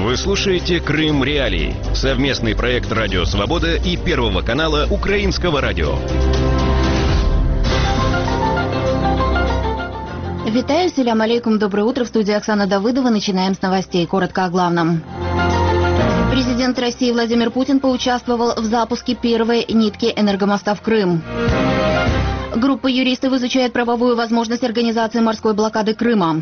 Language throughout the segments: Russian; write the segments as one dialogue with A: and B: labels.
A: Вы слушаете «Крым Реалии» — совместный проект «Радио Свобода» и Первого канала Украинского радио.
B: Витаю, селям алейкум, доброе утро. В студии Оксана Давыдова. Начинаем с новостей. Коротко о главном. Президент России Владимир Путин поучаствовал в запуске первой нитки энергомоста в Крым. Группа юристов изучает правовую возможность организации морской блокады Крыма.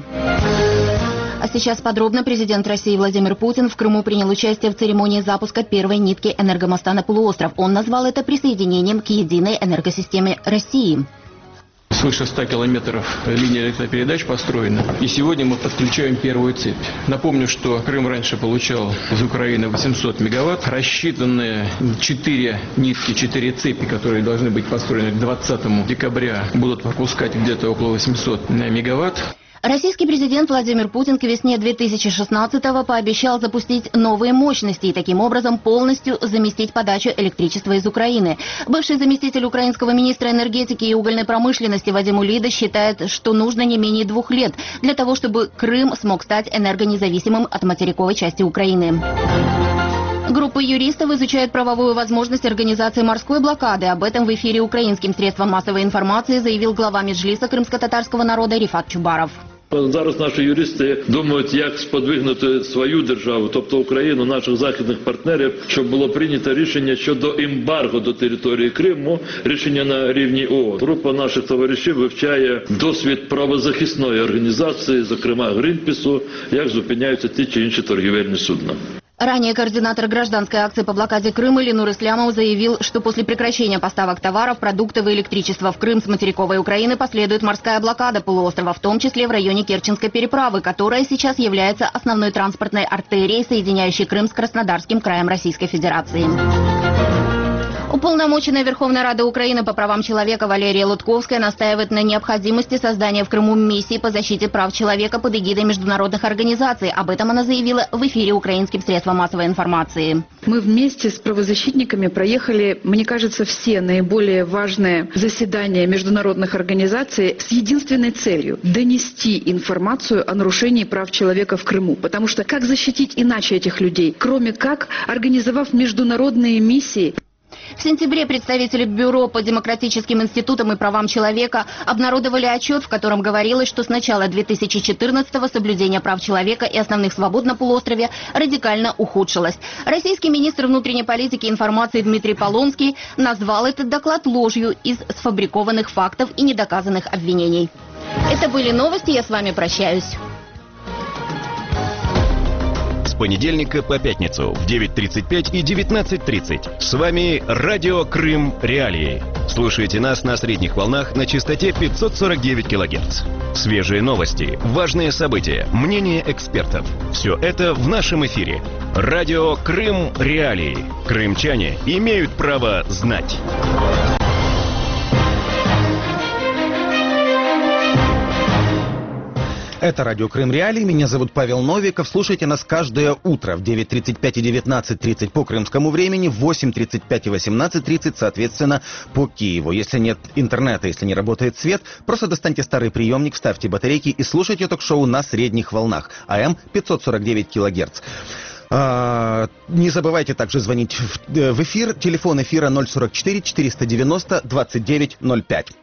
B: А сейчас подробно. Президент России Владимир Путин в Крыму принял участие в церемонии запуска первой нитки энергомоста на полуостров. Он назвал это присоединением к единой энергосистеме России.
C: Свыше 100 километров линии электропередач построена. И сегодня мы подключаем первую цепь. Напомню, что Крым раньше получал из Украины 800 мегаватт. Рассчитанные 4 нитки, 4 цепи, которые должны быть построены к 20 декабря, будут выпускать где-то около 800 мегаватт.
B: Российский президент Владимир Путин к весне 2016-го пообещал запустить новые мощности и таким образом полностью заместить подачу электричества из Украины. Бывший заместитель украинского министра энергетики и угольной промышленности Вадим Улида считает, что нужно не менее 2 лет для того, чтобы Крым смог стать энергонезависимым от материковой части Украины. Группа юристов изучает правовую возможность организации морской блокады. Об этом в эфире украинским средствам массовой информации заявил глава Меджліса кримськотатарського народу Ріфат Чубаров.
D: Зараз наші юристи думають, як сподвигнути свою державу, тобто Україну, наших західних партнерів, щоб було прийнято рішення щодо ембарго до території Криму, рішення на рівні ООН. Група наших товаришів вивчає досвід правозахисної організації, зокрема Грінпісу, як зупиняються ті чи інші торгівельні судна.
B: Ранее координатор гражданской акции по блокаде Крыма Ленур Ислямов заявил, что после прекращения поставок товаров, продуктов и электричества в Крым с материковой Украины последует морская блокада полуострова, в том числе в районе Керченской переправы, которая сейчас является основной транспортной артерией, соединяющей Крым с Краснодарским краем Российской Федерации. Уполномоченная Верховной Рады Украины по правам человека Валерия Лутковская настаивает на необходимости создания в Крыму миссии по защите прав человека под эгидой международных организаций. Об этом она заявила в эфире украинским средствам массовой информации.
E: Мы вместе с правозащитниками проехали, мне кажется, все наиболее важные заседания международных организаций с единственной целью – донести информацию о нарушении прав человека в Крыму. Потому что как защитить иначе этих людей, кроме как организовав международные миссии?
B: В сентябре представители Бюро по демократическим институтам и правам человека обнародовали отчет, в котором говорилось, что с начала 2014-го соблюдение прав человека и основных свобод на полуострове радикально ухудшилось. Российский министр внутренней политики и информации Дмитрий Полонский назвал этот доклад ложью из сфабрикованных фактов и недоказанных обвинений. Это были новости, я с вами прощаюсь.
A: С понедельника по пятницу в 9:35 и 19:30. С вами радио «Крым Реалии». Слушайте нас на средних волнах на частоте 549 килогерц. Свежие новости, важные события, мнения экспертов. Все это в нашем эфире. Радио «Крым Реалии». Крымчане имеют право знать.
F: Это радио «Крым Реалии». Меня зовут Павел Новиков. Слушайте нас каждое утро в 9:35 и 19:30 по крымскому времени, в 8:35 и 18:30, соответственно, по Киеву. Если нет интернета, если не работает свет, просто достаньте старый приемник, вставьте батарейки и слушайте ток-шоу на средних волнах. АМ 549 килогерц. Не забывайте также звонить в эфир. Телефон эфира 044 490 2905.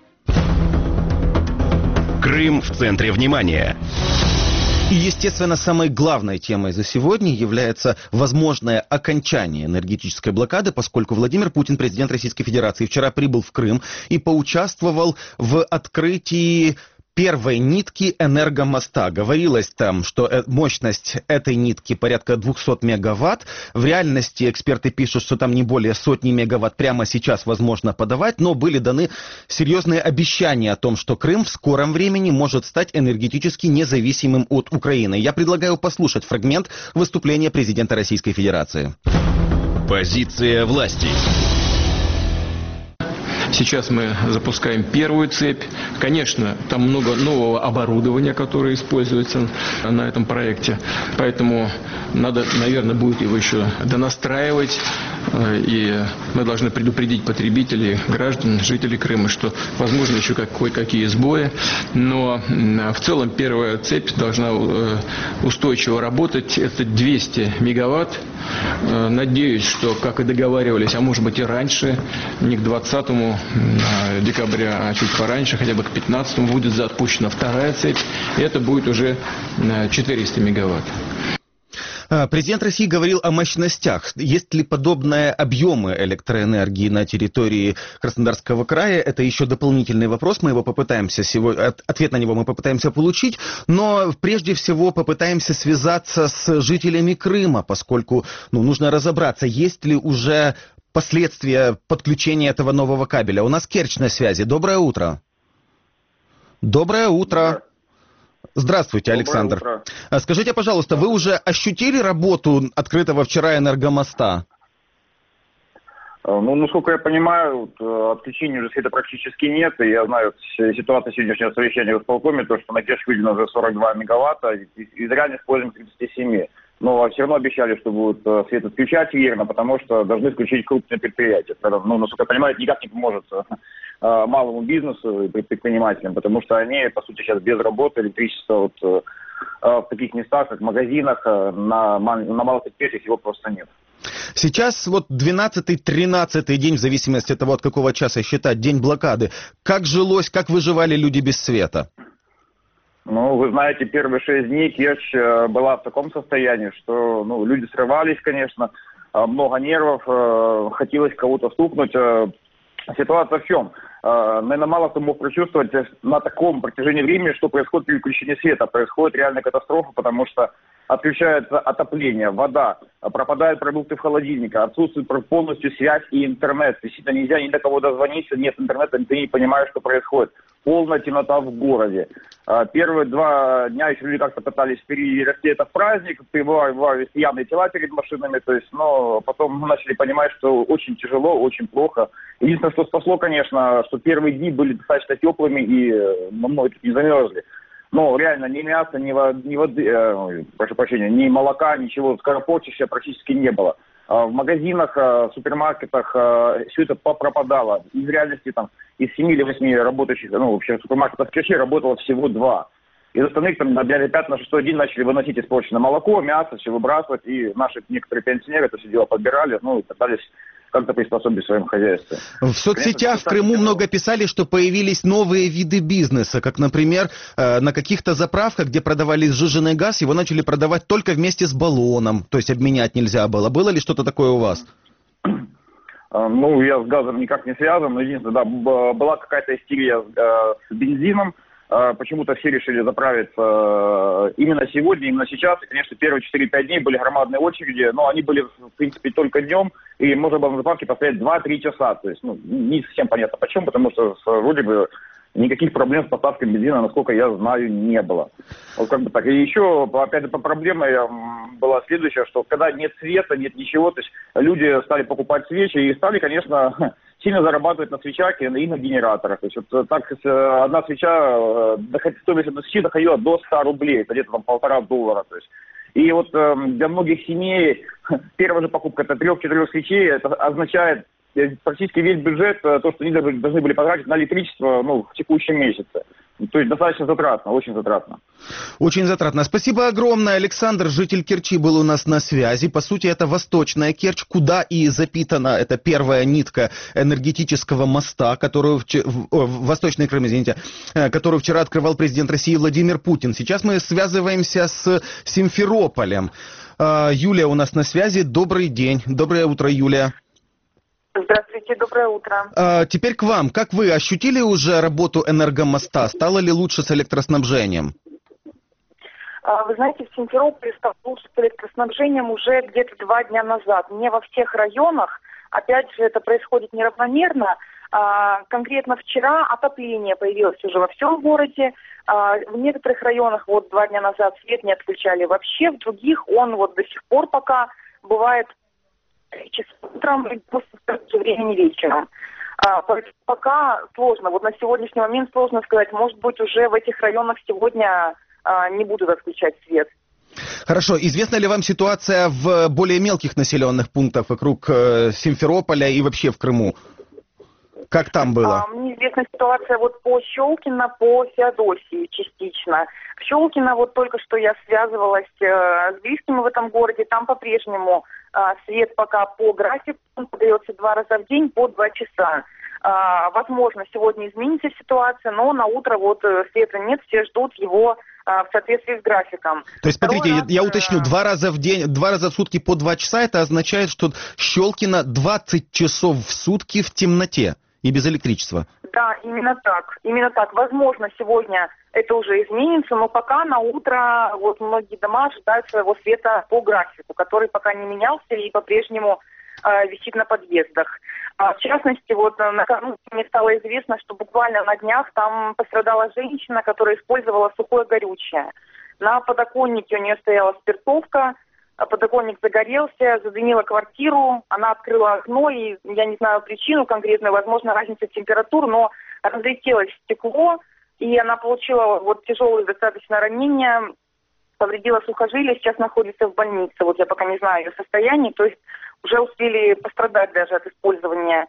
A: Крым в центре внимания.
F: И, естественно, самой главной темой за сегодня является возможное окончание энергетической блокады, поскольку Владимир Путин, президент Российской Федерации, вчера прибыл в Крым и поучаствовал в открытии первой нитки энергомоста. Говорилось там, что мощность этой нитки порядка 200 мегаватт. В реальности эксперты пишут, что там не более сотни мегаватт прямо сейчас возможно подавать, но были даны серьезные обещания о том, что Крым в скором времени может стать энергетически независимым от Украины. Я предлагаю послушать фрагмент выступления президента Российской Федерации.
A: Позиция власти.
C: Сейчас мы запускаем первую цепь. Конечно, там много нового оборудования, которое используется на этом проекте. Поэтому надо, наверное, будет его еще донастраивать. и мы должны предупредить потребителей, граждан, жителей Крыма, что возможно еще кое-какие сбои, но в целом первая цепь должна устойчиво работать, это 200 мегаватт. Надеюсь, что, как и договаривались, а может быть и раньше, не к 20 декабря, а чуть пораньше, хотя бы к 15 будет запущена вторая цепь, и это будет уже 400 мегаватт.
F: Президент России говорил о мощностях. Есть ли подобные объемы электроэнергии на территории Краснодарского края? Это еще дополнительный вопрос. Мы его попытаемся ответ на него мы попытаемся получить. Но прежде всего попытаемся связаться с жителями Крыма, поскольку нужно разобраться, есть ли уже последствия подключения этого нового кабеля. У нас Керчь на связи. Доброе утро. Доброе утро. Здравствуйте, Александр.
G: Утро.
F: Скажите, пожалуйста, вы уже ощутили работу открытого вчера энергомоста?
G: Насколько я понимаю, отключения уже света практически нет. И я знаю ситуацию сегодняшнего совещания в исполкоме, то, что на Керчь выделено уже 42 мегаватта, из реально используем 37. Но все равно обещали, что будут свет отключать верно, потому что должны включить крупные предприятия. Насколько я понимаю, это никак не поможет малому бизнесу и предпринимателям, потому что они, по сути, сейчас без работы, электричества в таких местах, как в магазинах, на малых предприятиях его просто нет.
F: Сейчас 12-13 день, в зависимости от того, от какого часа считать, день блокады. Как жилось, как выживали люди без света?
G: Вы знаете, первые 6 дней Керчь была в таком состоянии, что люди срывались, конечно, много нервов, хотелось кого-то стукнуть. Ситуация в чем? Наверное, мало кто мог прочувствовать на таком протяжении времени, что происходит при включении света. Происходит реальная катастрофа, потому что отключается отопление, вода, пропадают продукты в холодильнике, отсутствует полностью связь и интернет. Действительно, нельзя ни до кого дозвониться, нет интернета, ты не понимаешь, что происходит. Полная темнота в городе. Первые 2 дня еще люди как-то пытались перерасти это в праздник, прибывали явные тела перед машинами, но потом мы начали понимать, что очень тяжело, очень плохо. Единственное, что спасло, конечно, что первые дни были достаточно теплыми и много не замерзли. Но реально ни мяса, ни воды, прошу прощения, ни молока, ничего скоропортящего практически не было. В магазинах, супермаркетах все это пропадало. И в реальности из 7 или 8 работающих, супермаркетов в Керчи работало всего 2. Из остальных на 5 на 6 день начали выносить испорченное молоко, мясо, все выбрасывать. И наши некоторые пенсионеры это все дело подбирали, и пытались как-то приспособить в своем хозяйстве.
F: В соцсетях в Крыму много писали, что появились новые виды бизнеса, как, например, на каких-то заправках, где продавали сжиженный газ, его начали продавать только вместе с баллоном, то есть обменять нельзя было. Было ли что-то такое у вас?
G: Я с газом никак не связан, но единственное, была какая-то истерия с бензином. Почему-то все решили заправиться именно сегодня, именно сейчас. И, конечно, первые 4-5 дней были громадные очереди, но они были, в принципе, только днем, и можно было на заправке постоять 2-3 часа. То есть, не совсем понятно почему, потому что вроде бы никаких проблем с поставкой бензина, насколько я знаю, не было. Так. И еще, опять же, проблема была следующая, что когда нет света, нет ничего, то есть люди стали покупать свечи и стали, конечно, сильно зарабатывать на свечах и на генераторах. То есть так одна свеча, стоимость одной свечи доходила до 100 рублей, это где-то $1,5. То есть. И для многих семей первая же покупка это 3-4 свечей, это означает практически весь бюджет, то, что они должны были потратить на электричество в текущем месяце. То есть достаточно затратно, очень затратно.
F: Очень затратно. Спасибо огромное. Александр, житель Керчи, был у нас на связи. По сути, это восточная Керчь, куда и запитана эта первая нитка энергетического моста, которую Восточный Крым, извините, которую вчера открывал президент России Владимир Путин. Сейчас мы связываемся с Симферополем. Юлия у нас на связи. Добрый день. Доброе утро, Юлия.
H: Здравствуйте, доброе утро.
F: Теперь к вам. Как вы ощутили уже работу энергомоста? Стало ли лучше с электроснабжением?
H: Вы знаете, в Симферополе стало лучше с электроснабжением уже где-то 2 дня назад. Не во всех районах, опять же, это происходит неравномерно. Конкретно вчера отопление появилось уже во всем городе. В некоторых районах 2 дня назад свет не отключали вообще, в других он до сих пор пока бывает утром и после времени вечером. Пока сложно. На сегодняшний момент сложно сказать. Может быть, уже в этих районах сегодня не будут отключать свет.
F: Хорошо. Известна ли вам ситуация в более мелких населенных пунктах вокруг Симферополя и вообще в Крыму? Как там было?
H: Мне известна ситуация вот по Щелкино, по Феодосии частично. В Щелкино вот только что я связывалась с близкими в этом городе. Там по-прежнему свет пока по графику подается 2 раза в день по 2 часа. Возможно, сегодня изменится ситуация, но на утро вот света нет, все ждут его в соответствии с графиком.
F: То есть, смотрите, я уточню, 2 раза в день, 2 раза в сутки по 2 часа, это означает, что Щелкино 20 часов в сутки в темноте и без электричества.
H: Да, именно так. Именно так. Возможно, сегодня это уже изменится, но пока на утро вот многие дома ожидают своего света по графику, который пока не менялся и по-прежнему висит на подъездах. В частности, вот накануне мне стало известно, что буквально на днях там пострадала женщина, которая использовала сухое горючее. На подоконнике у нее стояла спиртовка, подоконник загорелся, задымила квартиру, она открыла окно, и я не знаю причину конкретную, возможно, разница температур, но разлетелось стекло, и она получила вот тяжелые достаточно ранения, повредила сухожилие, сейчас находится в больнице. Вот я пока не знаю ее состояние, то есть уже успели пострадать даже от использования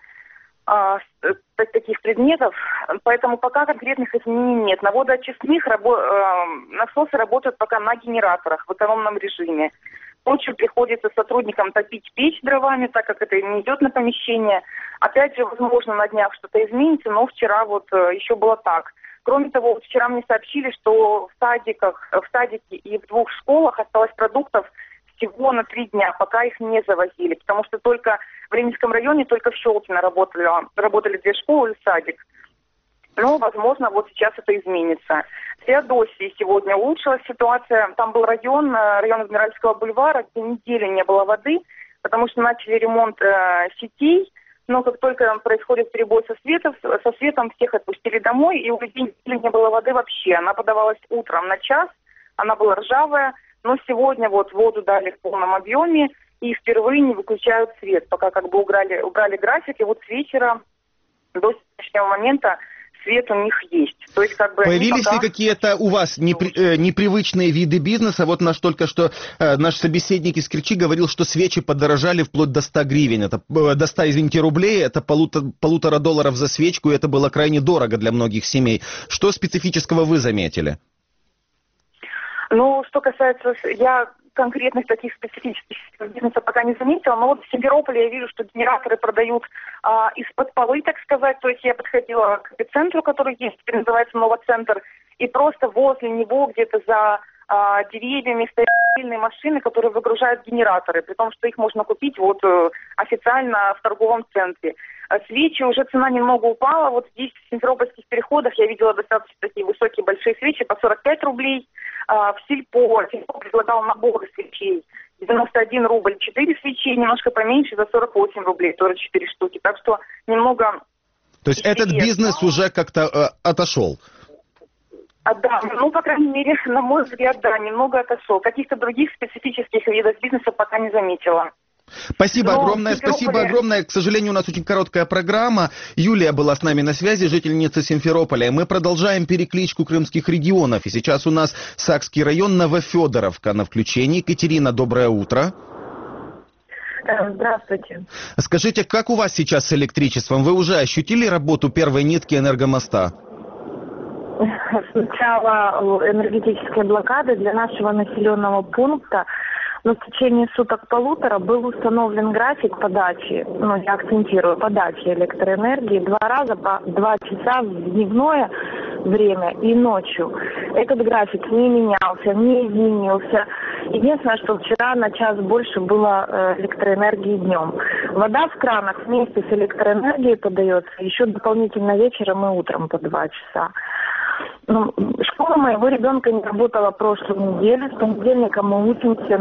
H: таких предметов, поэтому пока конкретных изменений нет. На водоочистных насосы работают пока на генераторах в экономном режиме. Ночью приходится сотрудникам топить печь дровами, так как это не идет на помещение. Опять же, возможно, на днях что-то изменится, но вчера вот еще было так. Кроме того, вот вчера мне сообщили, что в садике и в 2 школах осталось продуктов всего на 3 дня, пока их не завозили. Потому что только в Ленинском районе, только в Щелкино работали 2 школы и садик. Но, возможно, вот сейчас это изменится. В Феодосии сегодня улучшилась ситуация. Там был район Адмиральского бульвара, где недели не было воды, потому что начали ремонт сетей. Но как только происходит перебой со светом всех отпустили домой, и у людей не было воды вообще. Она подавалась утром на час, она была ржавая, но сегодня вот воду дали в полном объеме, и впервые не выключают свет, пока как бы убрали график, и вот с вечера до сегодняшнего момента свет у них есть. То есть, как бы,
F: появились ли какие-то у вас непривычные виды бизнеса? Вот только что наш собеседник из Керчи говорил, что свечи подорожали вплоть до 100 гривен. Это, до 100, рублей, это $1,5 за свечку, и это было крайне дорого для многих семей. Что специфического вы заметили?
H: Ну, что касается... Я конкретных таких специфических бизнеса пока не заметила, но вот в Симферополе я вижу, что генераторы продают из-под полы, так сказать. То есть я подходила к эпицентру, который есть, теперь называется Новоцентр, и просто возле него где-то за деревьями стоят отдельные машины, которые выгружают генераторы, при том, что их можно купить вот официально в торговом центре. Свечи, уже цена немного упала. Вот здесь в Симферопольских переходах я видела достаточно такие высокие большие свечи по 45 рублей. В Сельпо предлагал наборы свечей 91 рубль 4 свечи, немножко поменьше за 48 рублей, тоже 4 штуки. Так что немного...
F: То есть этот бизнес уже как-то отошел?
H: Да, ну, по крайней мере, на мой взгляд, да, немного отошел. Каких-то других специфических видов бизнеса пока не заметила.
F: Спасибо огромное, спасибо огромное. К сожалению, у нас очень короткая программа. Юлия была с нами на связи, жительница Симферополя. Мы продолжаем перекличку крымских регионов. И сейчас у нас Сакский район, Новофедоровка на включении. Екатерина, доброе утро.
I: Здравствуйте.
F: Скажите, как у вас сейчас с электричеством? Вы уже ощутили работу первой нитки энергомоста?
I: С начала энергетической блокады для нашего населенного пункта, но в течение суток-полутора был установлен график подачи, я акцентирую, подачи электроэнергии 2 раза по 2 часа в дневное время и ночью. Этот график не менялся, не изменился. Единственное, что вчера на час больше было электроэнергии днем. Вода в кранах вместе с электроэнергией подается еще дополнительно вечером и утром по 2 часа. Школа моего ребенка не работала прошлую неделю. С понедельника мы учимся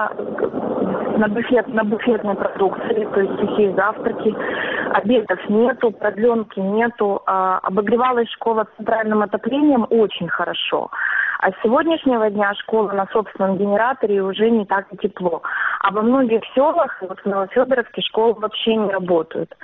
I: на буфетной продукции, то есть сухие завтраки. Обедов нету, продленки нету. Обогревалась школа центральным отоплением очень хорошо. А с сегодняшнего дня школа на собственном генераторе уже не так и тепло. А во многих селах, вот в Новофедоровске, школы вообще не работают.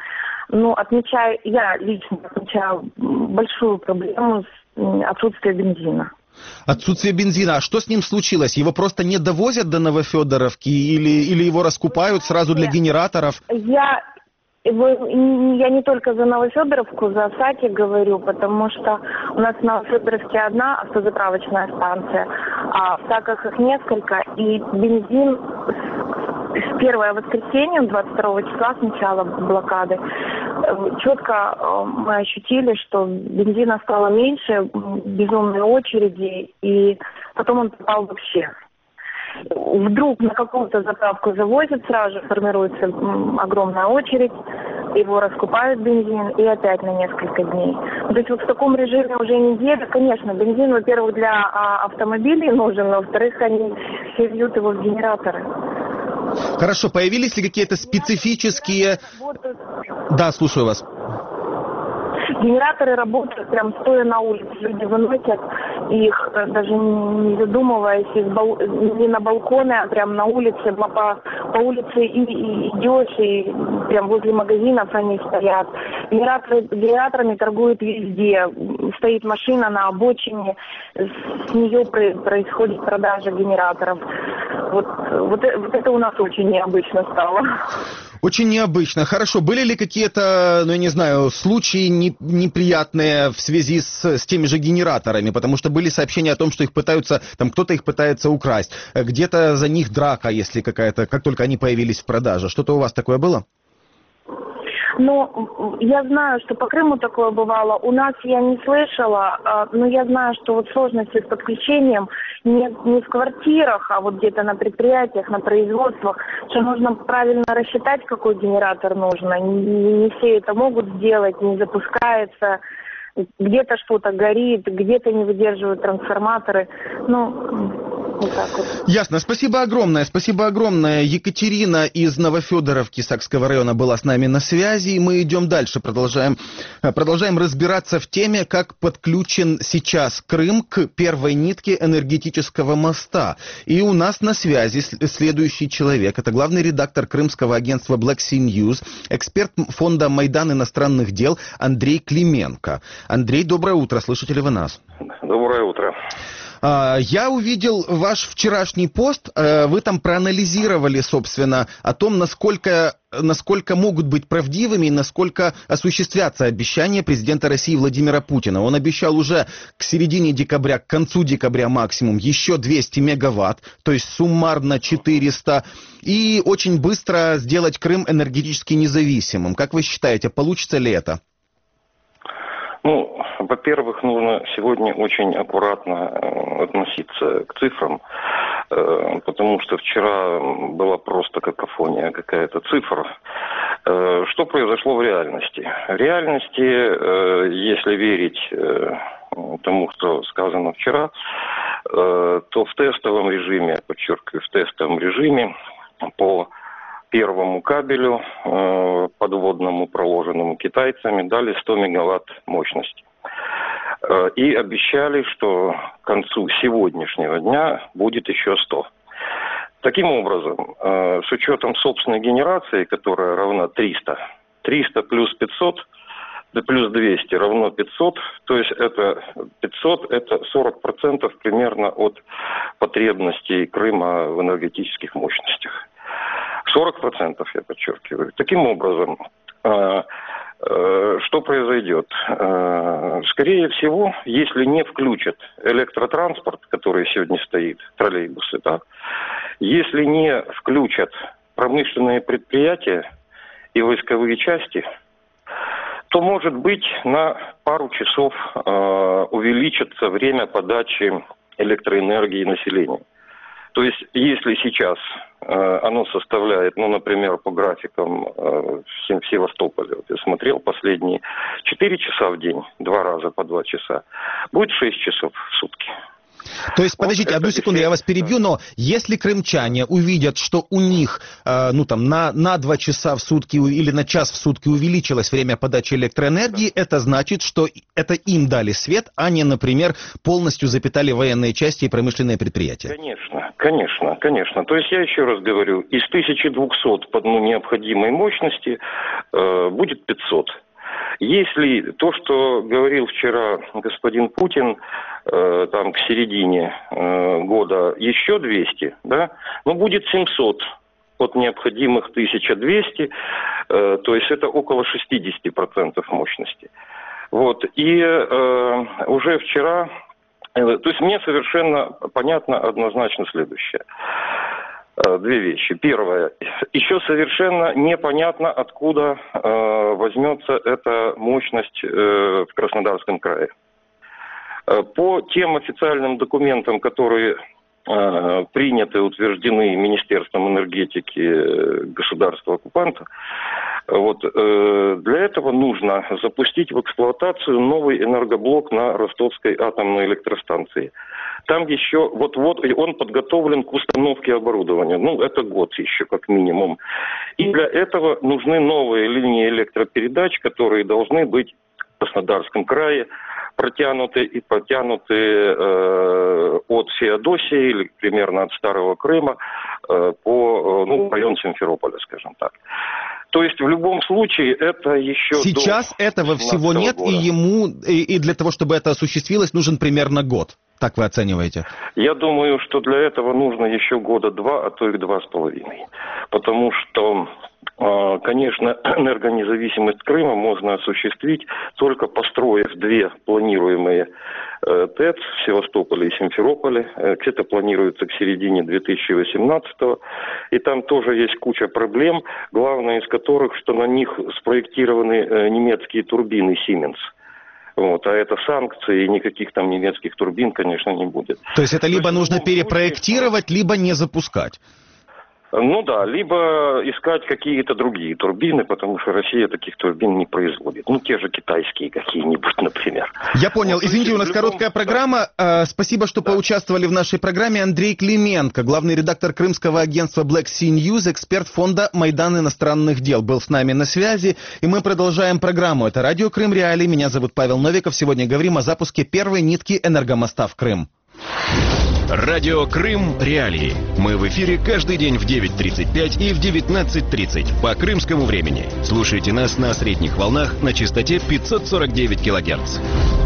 I: Я лично отмечаю большую проблему с отсутствием бензина.
F: Отсутствие бензина. А что с ним случилось? Его просто не довозят до Новофедоровки или его раскупают сразу для генераторов?
I: Я не только за Новофедоровку, за Сати говорю, потому что у нас в Новофедоровке одна автозаправочная станция, а в Саках их несколько, и бензин в первое воскресенье, 22 числа, с начала блокады, четко мы ощутили, что бензина стало меньше, безумные очереди, и потом он пропал вообще. Вдруг на какую-то заправку завозят, сразу же формируется огромная очередь, его раскупают бензин, и опять на несколько дней. То есть вот в таком режиме уже неделя, конечно, бензин, во-первых, для автомобилей нужен, а во-вторых, они все льют его в генераторы.
F: Хорошо, появились ли какие-то специфические... Да, слушаю вас.
I: Генераторы работают прям стоя на улице. Люди выносят их, даже не задумываясь, не на балконы, а прям на улице. По улице и идешь, и прям возле магазинов они стоят. Генераторами торгуют везде. Стоит машина на обочине, с нее происходит продажа генераторов. Вот это у нас очень необычно стало.
F: Очень необычно. Хорошо. Были ли какие-то, ну я не знаю, случаи неприятные в связи с теми же генераторами? Потому что были сообщения о том, что их пытаются, там кто-то их пытается украсть. Где-то за них драка, если какая-то, как только они появились в продаже. Что-то у вас такое было?
I: Ну, я знаю, что по Крыму такое бывало. У нас я не слышала, но я знаю, что вот сложности с подключением не в квартирах, а вот где-то на предприятиях, на производствах, что нужно правильно рассчитать, какой генератор нужно. Не все это могут сделать, не запускается. Где-то что-то горит, где-то не выдерживают трансформаторы. Вот так вот.
F: Ясно. Спасибо огромное. Спасибо огромное. Екатерина из Новофедоровки Сакского района была с нами на связи. И мы идем дальше. Продолжаем разбираться в теме, как подключен сейчас Крым к первой нитке энергетического моста. И у нас на связи следующий человек. Это главный редактор крымского агентства Black Sea News, эксперт фонда «Майдан иностранных дел» Андрей Клименко. Андрей, доброе утро. Слышите ли вы нас?
J: Доброе утро.
F: Я увидел ваш вчерашний пост, вы там проанализировали, собственно, о том, насколько могут быть правдивыми и насколько осуществятся обещания президента России Владимира Путина. Он обещал уже к середине декабря, к концу декабря максимум, еще 200 мегаватт, то есть суммарно 400, и очень быстро сделать Крым энергетически независимым. Как вы считаете, получится ли это?
J: Ну, во-первых, нужно сегодня очень аккуратно относиться к цифрам, потому что вчера была просто какофония какая-то цифр. Что произошло в реальности? В реальности, если верить тому, что сказано вчера, то в тестовом режиме, подчеркиваю, в тестовом режиме по первому кабелю подводному, проложенному китайцами, дали 100 мегаватт мощности. И обещали, что к концу сегодняшнего дня будет еще 100. Таким образом, с учетом собственной генерации, которая равна 300 плюс 500, плюс 200 равно 500, то есть это 500, это 40% примерно от потребностей Крыма в энергетических мощностях. 40%, я подчеркиваю. Таким образом, что произойдет? Скорее всего, если не включат электротранспорт, который сегодня стоит, троллейбусы, да, если не включат промышленные предприятия и войсковые части, то, может быть, на пару часов увеличится время подачи электроэнергии населению. То есть, если сейчас оно составляет, например, по графикам в Севастополе, вот я смотрел последние 4 часа в день, 2 раза по 2 часа, будет 6 часов в сутки.
F: То есть, подождите, одну секунду, я вас перебью, но если крымчане увидят, что у них на 2 часа в сутки или на час в сутки увеличилось время подачи электроэнергии, это значит, что это им дали свет, а не, например, полностью запитали военные части и промышленные предприятия.
J: Конечно. То есть, я еще раз говорю, из 1200 по необходимой мощности будет 500. Если то, что говорил вчера господин Путин, там к середине года еще 200, да, ну будет 700 от необходимых 1200, то есть это около 60% мощности. Вот, и уже вчера, то есть мне совершенно понятно однозначно следующее. Две вещи. Первое. Еще совершенно непонятно, откуда возьмется эта мощность в Краснодарском крае. По тем официальным документам, которые приняты, утверждены Министерством энергетики государства-оккупанта, вот, для этого нужно запустить в эксплуатацию новый энергоблок на Ростовской атомной электростанции. Там еще, вот-вот, он подготовлен к установке оборудования. Ну, это год еще, как минимум. И для этого нужны новые линии электропередач, которые должны быть в Краснодарском крае протянуты и потянуты от Феодосии, или примерно от Старого Крыма, по район Симферополя, скажем так. То есть в любом случае это еще...
F: Сейчас этого всего нет, года. И для того, чтобы это осуществилось, нужен примерно год. Так вы оцениваете? Я думаю, что для этого нужно еще года 2, а то и 2,5. Потому что, конечно, энергонезависимость Крыма можно осуществить, только построив 2 планируемые ТЭЦ в Севастополе и Симферополе. Это планируется к середине 2018-го. И там тоже есть куча проблем, главная из которых, что на них спроектированы немецкие турбины Siemens. Вот, а это санкции, и никаких там немецких турбин, конечно, не будет. То есть это либо нужно перепроектировать, либо не запускать?
J: Ну да, либо искать какие-то другие турбины, потому что Россия таких турбин не производит. Ну, те же китайские какие-нибудь, например.
F: Я понял. Извините, у нас короткая программа. Спасибо, что поучаствовали в нашей программе. Андрей Клименко, главный редактор крымского агентства Black Sea News, эксперт фонда «Майдан иностранных дел», был с нами на связи. И мы продолжаем программу. Это радио Крым Реалии. Меня зовут Павел Новиков. Сегодня говорим о запуске первой нитки энергомоста в Крым.
A: Радио Крым Реалии. Мы в эфире каждый день в 9:35 и в 19:30 по крымскому времени. Слушайте нас на средних волнах на частоте 549 килогерц.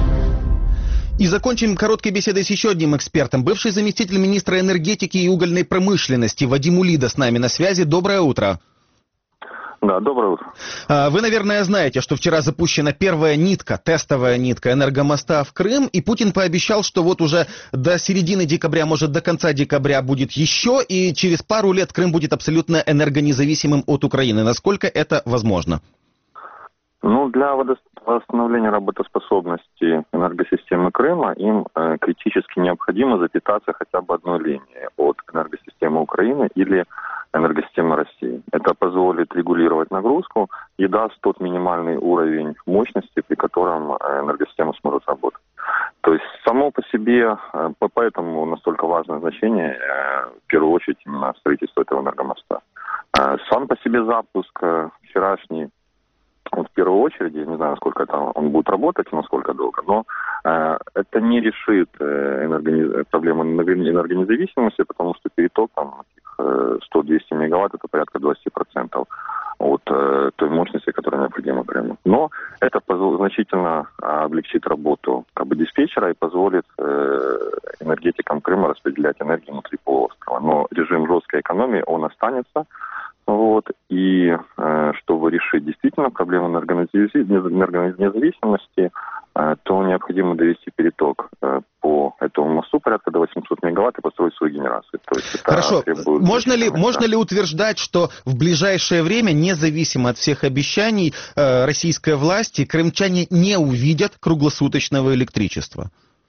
F: И закончим короткой беседой с еще одним экспертом. Бывший заместитель министра энергетики и угольной промышленности Вадим Улида с нами на связи. Доброе утро.
K: Да, доброе утро.
F: Вы, наверное, знаете, что вчера запущена первая нитка, тестовая нитка энергомоста в Крым, и Путин пообещал, что вот уже до середины декабря, может, до конца декабря будет еще, и через пару лет Крым будет абсолютно энергонезависимым от Украины. Насколько это возможно?
K: Ну, для восстановления работоспособности энергосистемы Крыма им критически необходимо запитаться хотя бы одной линией от энергосистемы Украины или энергосистемы России. Это позволит регулировать нагрузку и даст тот минимальный уровень мощности, при котором энергосистема сможет работать. То есть само по себе, поэтому настолько важное значение, в первую очередь, именно строительство этого энергомоста. Сам по себе запуск вчерашний, в первую очередь, я не знаю, насколько это он будет работать и насколько долго, но это не решит проблему энергонезависимости, потому что переток там 100-200 мегаватт, это порядка 20% от той мощности, которая необходима Крыму. Но это значительно облегчит работу диспетчера и позволит энергетикам Крыма распределять энергию внутри полуострова. Но режим жесткой экономии, он останется. Вот, и чтобы решить действительно проблему энергонезависимости, то необходимо довести переток по этому мосту порядка до 800 мегаватт и построить свою генерацию. То есть это
F: Хорошо. Можно ли утверждать, что в ближайшее время, независимо от всех обещаний российской власти, крымчане не увидят круглосуточного электричества?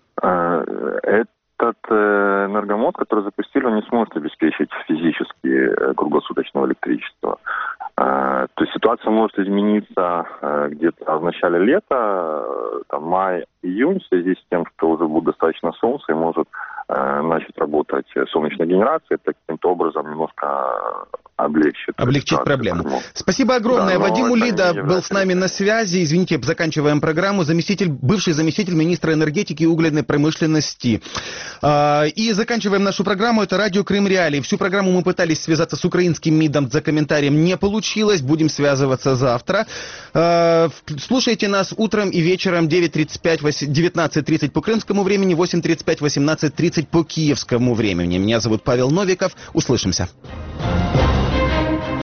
K: Этот энергомост, который запустили, он не сможет обеспечить физически круглосуточного электричества. То есть ситуация может измениться где-то в начале лета, там, май-июнь, в связи с тем, что уже будет достаточно солнца и может начать работать солнечная генерация. Это каким-то образом немножко
F: облегчить проблему. Спасибо огромное. Да, Вадим Улида был с нами на связи. Извините, заканчиваем программу. Бывший заместитель министра энергетики и угольной промышленности. И заканчиваем нашу программу. Это радио Крым Реалии. Всю программу мы пытались связаться с украинским МИДом, за комментарием не получилось. Будем связываться завтра. Слушайте нас утром и вечером 9:35, 19:30 по крымскому времени, 8:35, 18:30 по киевскому времени. Меня зовут Павел Новиков. Услышимся.